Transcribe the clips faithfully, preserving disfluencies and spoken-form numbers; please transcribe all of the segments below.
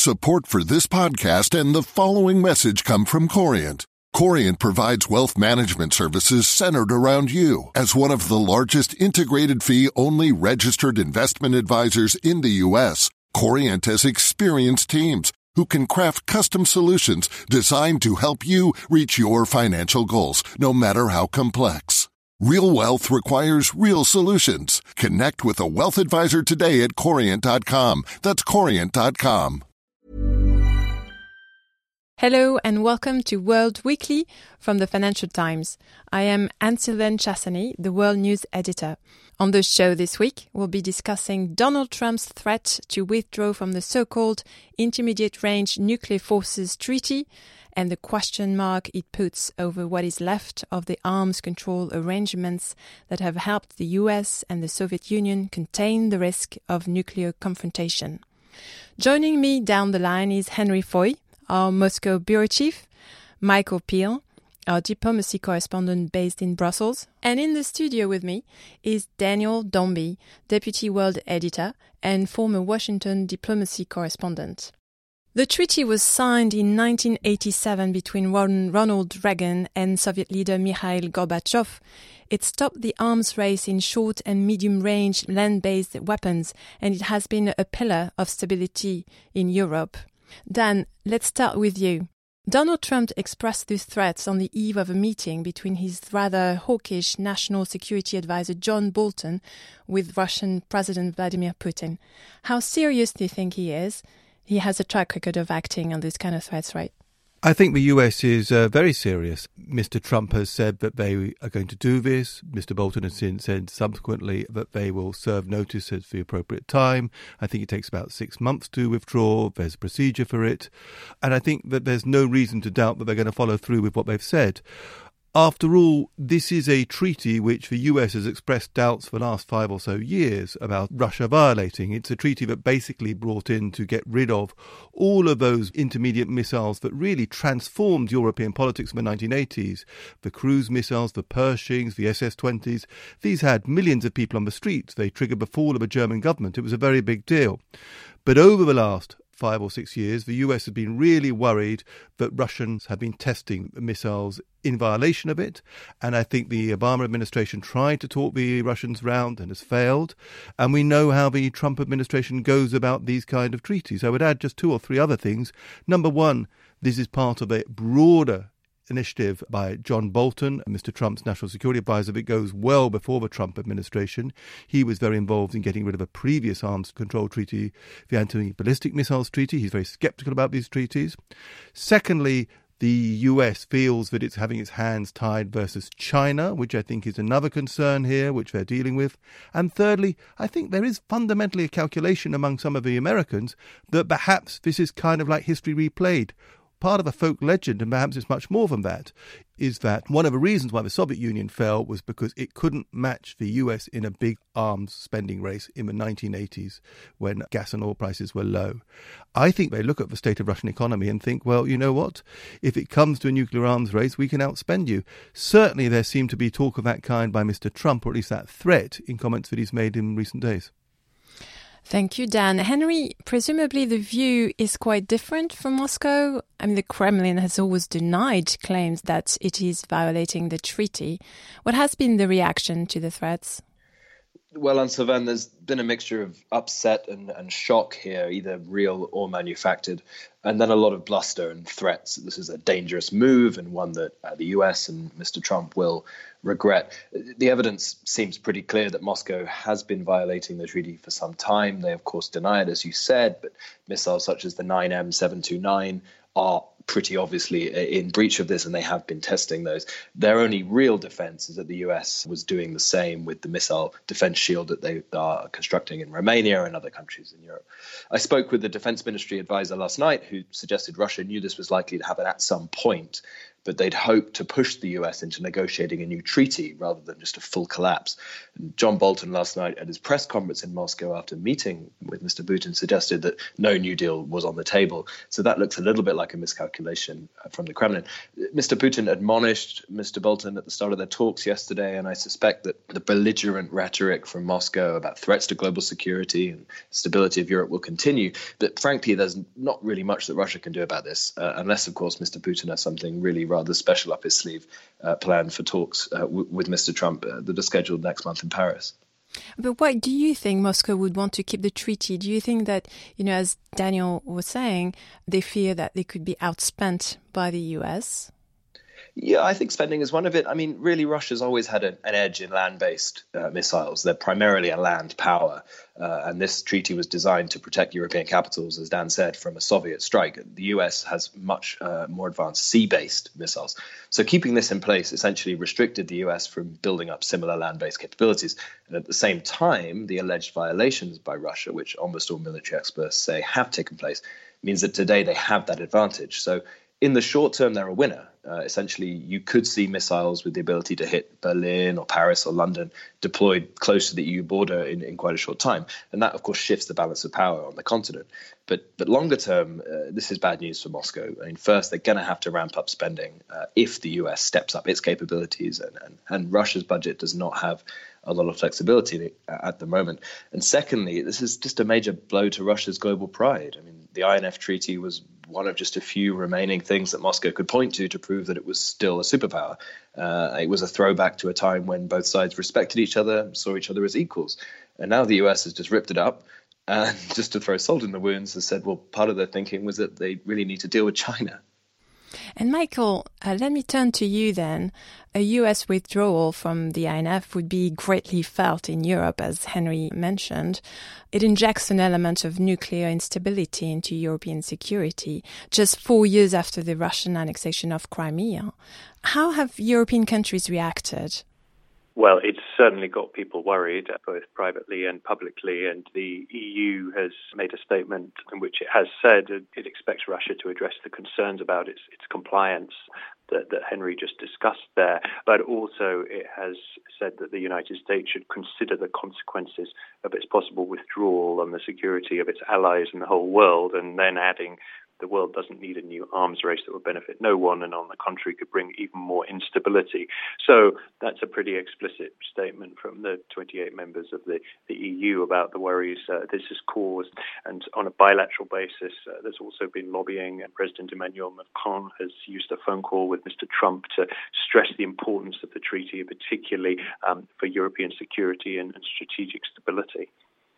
Support for this podcast and the following message come from Corient. Corient provides wealth management services centered around you. As one of the largest integrated fee-only registered investment advisors in the U S, Corient has experienced teams who can craft custom solutions designed to help you reach your financial goals, no matter how complex. Real wealth requires real solutions. Connect with a wealth advisor today at corient dot com. That's corient dot com. Hello and welcome to World Weekly from the Financial Times. I am Anne-Sylvaine Chassany, the World News editor. On the show this week, we'll be discussing Donald Trump's threat to withdraw from the so-called Intermediate Range Nuclear Forces Treaty and the question mark it puts over what is left of the arms control arrangements that have helped the U S and the Soviet Union contain the risk of nuclear confrontation. Joining me down the line is Henry Foy, our Moscow bureau chief, Michael Peel, our diplomacy correspondent based in Brussels, and in the studio with me is Daniel Dombey, deputy world editor and former Washington diplomacy correspondent. The treaty was signed in nineteen eighty-seven between Ronald Reagan and Soviet leader Mikhail Gorbachev. It stopped the arms race in short and medium-range land-based weapons, and it has been a pillar of stability in Europe. Dan, let's start with you. Donald Trump expressed these threats on the eve of a meeting between his rather hawkish national security advisor John Bolton with Russian President Vladimir Putin. How serious do you think he is? He has a track record of acting on these kind of threats, right? I think the U S is uh, very serious. Mister Trump has said that they are going to do this. Mister Bolton has since said subsequently that they will serve notice at the appropriate time. I think it takes about six months to withdraw. There's a procedure for it. And I think that there's no reason to doubt that they're going to follow through with what they've said. After all, this is a treaty which the U S has expressed doubts for the last five or so years about Russia violating. It's a treaty that basically brought in to get rid of all of those intermediate missiles that really transformed European politics in the nineteen eighties. The cruise missiles, the Pershings, the S S twenties. These had millions of people on the streets. They triggered the fall of a German government. It was a very big deal. But over the last five or six years, the U S has been really worried that Russians have been testing missiles in violation of it. And I think the Obama administration tried to talk the Russians round and has failed. And we know how the Trump administration goes about these kind of treaties. I would add just two or three other things. Number one, this is part of a broader initiative by John Bolton, Mister Trump's national security advisor, that goes well before the Trump administration. He was very involved in getting rid of a previous arms control treaty, the Anti-Ballistic Missiles Treaty. He's very sceptical about these treaties. Secondly, the U S feels that it's having its hands tied versus China, which I think is another concern here, which they're dealing with. And thirdly, I think there is fundamentally a calculation among some of the Americans that perhaps this is kind of like history replayed. Part of a folk legend, and perhaps it's much more than that, is that one of the reasons why the Soviet Union fell was because it couldn't match the U S in a big arms spending race in the nineteen eighties when gas and oil prices were low. I think they look at the state of Russian economy and think, well, you know what? If it comes to a nuclear arms race, we can outspend you. Certainly there seemed to be talk of that kind by Mister Trump, or at least that threat, in comments that he's made in recent days. Thank you, Dan. Henry, presumably the view is quite different from Moscow. I mean, the Kremlin has always denied claims that it is violating the treaty. What has been the reaction to the threats? Well, Anne-Sylvaine, there's been a mixture of upset and, and shock here, either real or manufactured, and then a lot of bluster and threats. This is a dangerous move and one that uh, the U S and Mister Trump will regret. The evidence seems pretty clear that Moscow has been violating the treaty for some time. They, of course, deny it, as you said, but missiles such as the nine M seven twenty-nine are pretty obviously in breach of this, and they have been testing those. Their only real defense is that the U S was doing the same with the missile defense shield that they are constructing in Romania and other countries in Europe. I spoke with the defense ministry advisor last night who suggested Russia knew this was likely to happen at some point, but they'd hoped to push the U S into negotiating a new treaty rather than just a full collapse. And John Bolton last night at his press conference in Moscow after meeting with Mister Putin suggested that no new deal was on the table. So that looks a little bit like a miscalculation from the Kremlin. Mister Putin admonished Mister Bolton at the start of their talks yesterday, and I suspect that the belligerent rhetoric from Moscow about threats to global security and stability of Europe will continue. But frankly, there's not really much that Russia can do about this, uh, unless, of course, Mister Putin has something really rather special up his sleeve uh, planned for talks uh, w- with Mister Trump uh, that are scheduled next month in Paris. But why do you think Moscow would want to keep the treaty? Do you think that, you know, as Daniel was saying, they fear that they could be outspent by the U S? Yeah, I think spending is one of it. I mean, really, Russia's always had an, an edge in land-based uh, missiles. They're primarily a land power. Uh, and this treaty was designed to protect European capitals, as Dan said, from a Soviet strike. The U S has much uh, more advanced sea-based missiles. So keeping this in place essentially restricted the U S from building up similar land-based capabilities. And at the same time, the alleged violations by Russia, which almost all military experts say have taken place, means that today they have that advantage. So in the short term, they're a winner. Uh, essentially, you could see missiles with the ability to hit Berlin or Paris or London deployed close to the E U border in, in quite a short time. And that, of course, shifts the balance of power on the continent. But but longer term, uh, this is bad news for Moscow. I mean, first, they're going to have to ramp up spending uh, if the U S steps up its capabilities. And, and, and Russia's budget does not have a lot of flexibility at the moment. And secondly, this is just a major blow to Russia's global pride. I mean, the I N F Treaty was one of just a few remaining things that Moscow could point to to prove that it was still a superpower. Uh, it was a throwback to a time when both sides respected each other, saw each other as equals. And now the U S has just ripped it up and just to throw salt in the wounds has said, well, part of their thinking was that they really need to deal with China. And Michael, uh, let me turn to you then. A U S withdrawal from the I N F would be greatly felt in Europe, as Henry mentioned. It injects an element of nuclear instability into European security, just four years after the Russian annexation of Crimea. How have European countries reacted? Well, it's certainly got people worried, both privately and publicly, and the E U has made a statement in which it has said it expects Russia to address the concerns about its, its compliance that, that Henry just discussed there, but also it has said that the United States should consider the consequences of its possible withdrawal on the security of its allies in the whole world, and then adding the world doesn't need a new arms race that would benefit no one, and on the contrary could bring even more instability. So that's a pretty explicit statement from the twenty-eight members of the, the E U about the worries uh, this has caused. And on a bilateral basis, uh, there's also been lobbying. President Emmanuel Macron has used a phone call with Mister Trump to stress the importance of the treaty, particularly um, for European security and, and strategic stability.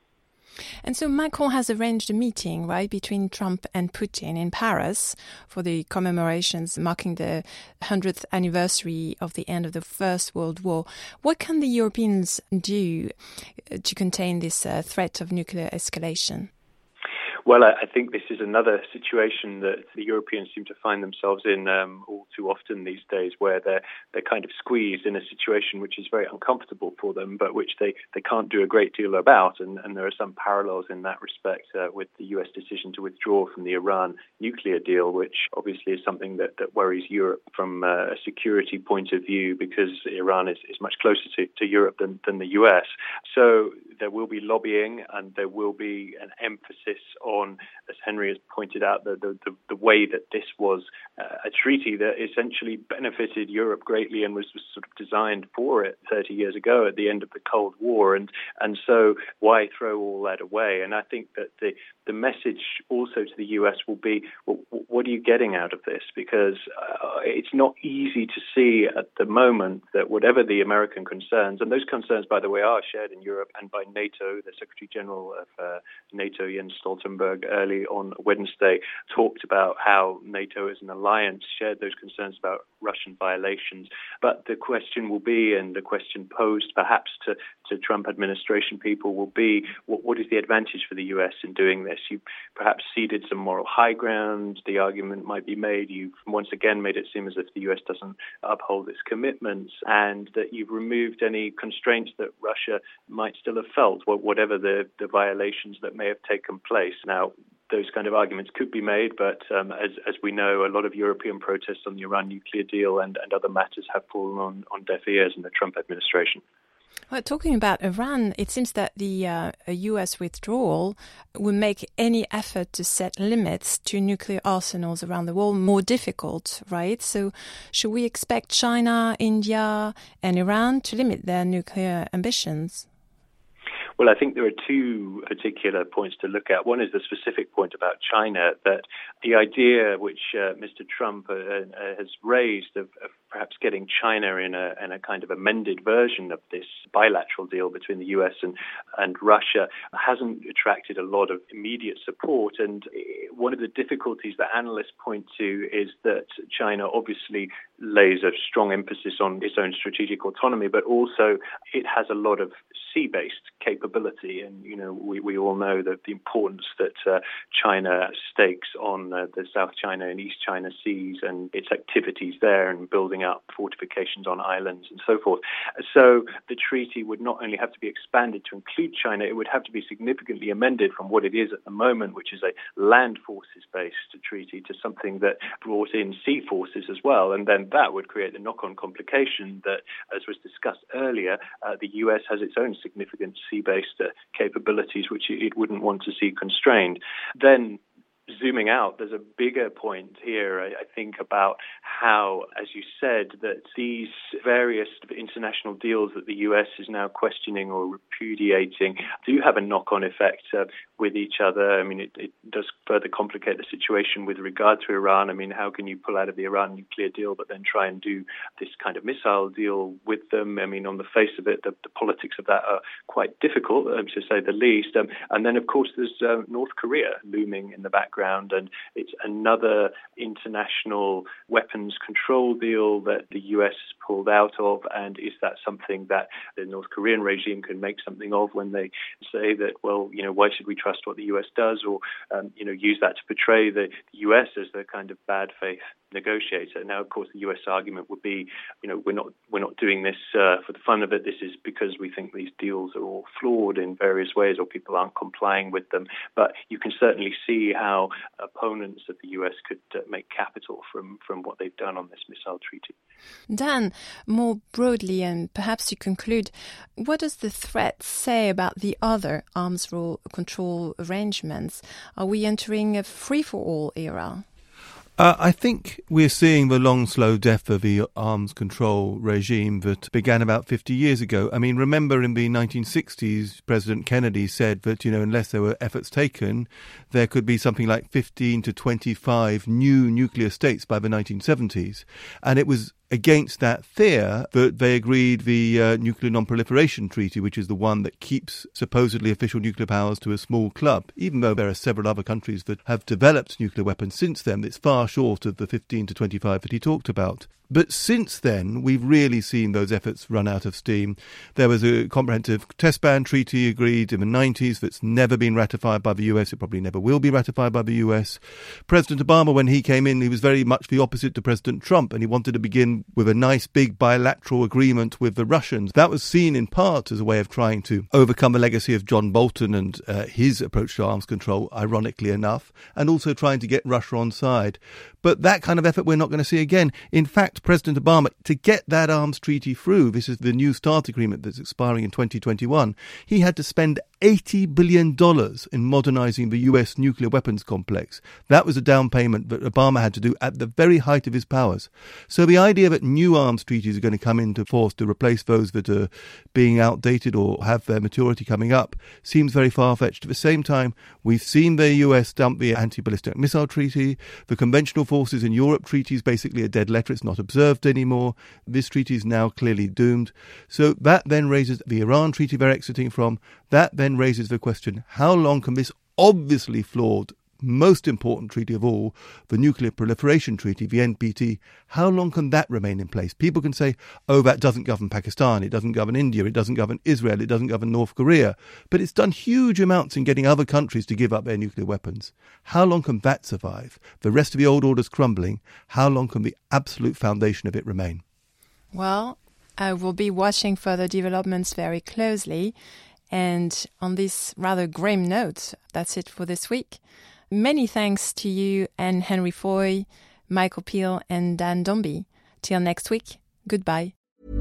And so Macron has arranged a meeting, right, between Trump and Putin in Paris for the commemorations marking the hundredth anniversary of the end of the First World War. What can the Europeans do to contain this uh, threat of nuclear escalation? Well, I think this is another situation that the Europeans seem to find themselves in um, all too often these days, where they're they're kind of squeezed in a situation which is very uncomfortable for them, but which they, they can't do a great deal about. And, and there are some parallels in that respect uh, with the U S decision to withdraw from the Iran nuclear deal, which obviously is something that, that worries Europe from uh, a security point of view, because Iran is, is much closer to, to Europe than, than the U S. So there will be lobbying, and there will be an emphasis on, as Henry has pointed out, the, the, the way that this was uh, a treaty that essentially benefited Europe greatly and was, was sort of designed for it thirty years ago at the end of the Cold War. And, and so why throw all that away? And I think that the, the message also to the U S will be, well, what are you getting out of this? Because uh, it's not easy to see at the moment that whatever the American concerns, and those concerns, by the way, are shared in Europe and by NATO. The Secretary General of uh, NATO, Jens Stoltenberg, early on Wednesday talked about how NATO as an alliance shared those concerns about Russian violations. But the question will be, and the question posed perhaps to, to Trump administration people will be, what, what is the advantage for the U S in doing this? You perhaps ceded some moral high ground. The argument might be made, you've once again made it seem as if the U S doesn't uphold its commitments, and that you've removed any constraints that Russia might still have felt, whatever the, the violations that may have taken place. Now, those kind of arguments could be made, but um, as, as we know, a lot of European protests on the Iran nuclear deal and, and other matters have fallen on, on deaf ears in the Trump administration. Well, talking about Iran, it seems that the uh, U S withdrawal will make any effort to set limits to nuclear arsenals around the world more difficult, right? So should we expect China, India and Iran to limit their nuclear ambitions? Well, I think there are two particular points to look at. One is the specific point about China, that the idea which uh, Mister Trump uh, uh, has raised of, of perhaps getting China in a, in a kind of amended version of this bilateral deal between the U S and, and Russia hasn't attracted a lot of immediate support. And one of the difficulties that analysts point to is that China obviously lays a strong emphasis on its own strategic autonomy, but also it has a lot of sea-based capability. And, you know, we, we all know that the importance that uh, China stakes on uh, the South China and East China seas and its activities there and building up fortifications on islands and so forth. So the treaty would not only have to be expanded to include China, it would have to be significantly amended from what it is at the moment, which is a land forces-based treaty, to something that brought in sea forces as well. And then that would create the knock-on complication that, as was discussed earlier, uh, the U S has its own significant sea-based uh, capabilities, which it wouldn't want to see constrained. Then, zooming out, there's a bigger point here, I, I think, about how, as you said, that these various international deals that the U S is now questioning or repudiating do have a knock-on effect uh, with each other. I mean, it, it does further complicate the situation with regard to Iran. I mean, how can you pull out of the Iran nuclear deal but then try and do this kind of missile deal with them? I mean, on the face of it, the, the politics of that are quite difficult, um, to say the least. Um, and then, of course, there's uh, North Korea looming in the background, and it's another international weapons control deal that the U S has pulled out of. And is that something that the North Korean regime can make something of when they say that, well, you know, why should we trust what the U S does, or, um, you know, use that to portray the U S as the kind of bad faith negotiator? Now, of course, the U S argument would be, you know, we're not we're not doing this uh, for the fun of it. This is because we think these deals are all flawed in various ways, or people aren't complying with them. But you can certainly see how opponents of the U S could uh, make capital from, from what they've done on this missile treaty. Dan, more broadly, and perhaps to conclude, what does the threat say about the other arms control arrangements? Are we entering a free-for-all era? Uh, I think we're seeing the long, slow death of the arms control regime that began about fifty years ago. I mean, remember in the nineteen sixties, President Kennedy said that, you know, unless there were efforts taken, there could be something like fifteen to twenty-five new nuclear states by the nineteen seventies. And it was against that fear that they agreed the uh, Nuclear Non-Proliferation Treaty, which is the one that keeps supposedly official nuclear powers to a small club. Even though there are several other countries that have developed nuclear weapons since then, it's far short of the fifteen to twenty-five that he talked about. But since then, we've really seen those efforts run out of steam. There was a comprehensive test ban treaty agreed in the nineties that's never been ratified by the U S. It probably never will be ratified by the U S. President Obama, when he came in, he was very much the opposite to President Trump, and he wanted to begin with a nice big bilateral agreement with the Russians. That was seen in part as a way of trying to overcome the legacy of John Bolton and uh, his approach to arms control, ironically enough, and also trying to get Russia on side. But that kind of effort we're not going to see again. In fact, President Obama, to get that arms treaty through, this is the New START agreement that's expiring in twenty twenty-one, he had to spend eighty billion dollars in modernizing the U S nuclear weapons complex. That was a down payment that Obama had to do at the very height of his powers. So the idea that new arms treaties are going to come into force to replace those that are being outdated or have their maturity coming up seems very far-fetched. At the same time, we've seen the U S dump the anti-ballistic missile treaty. The conventional forces in Europe treaty is basically a dead letter. It's not observed anymore. This treaty is now clearly doomed. So that then raises the Iran treaty they're exiting from. That then raises the question, how long can this obviously flawed, most important treaty of all, the Nuclear Proliferation Treaty, the N P T, how long can that remain in place? People can say, oh, that doesn't govern Pakistan, it doesn't govern India, it doesn't govern Israel, it doesn't govern North Korea. But it's done huge amounts in getting other countries to give up their nuclear weapons. How long can that survive? The rest of the old order's crumbling. How long can the absolute foundation of it remain? Well, I will be watching further developments very closely. And on this rather grim note, that's it for this week. Many thanks to you and Henry Foy, Michael Peel and Dan Dombey. Till next week, goodbye.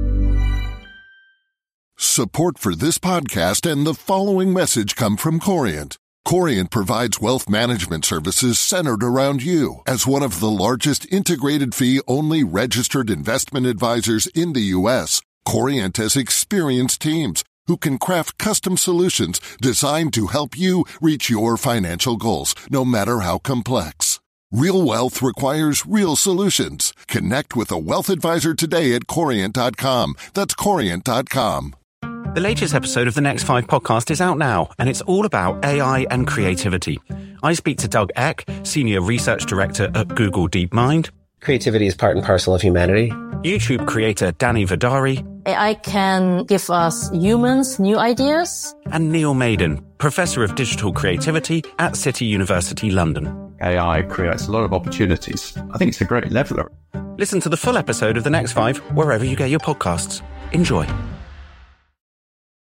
Support for this podcast and the following message come from Corient. Corient provides wealth management services centered around you. As one of the largest integrated fee-only registered investment advisors in the U S, Corient has experienced teams who can craft custom solutions designed to help you reach your financial goals, no matter how complex. Real wealth requires real solutions. Connect with a wealth advisor today at Corient dot com. That's Corient dot com. The latest episode of the Next Five podcast is out now, and it's all about A I and creativity. I speak to Doug Eck, Senior Research Director at Google DeepMind. Creativity is part and parcel of humanity. YouTube creator Danny Vidari. A I can give us humans new ideas. And Neil Maiden, Professor of Digital Creativity at City University London. A I creates a lot of opportunities. I think it's a great leveler. Listen to the full episode of The Next Five wherever you get your podcasts. Enjoy.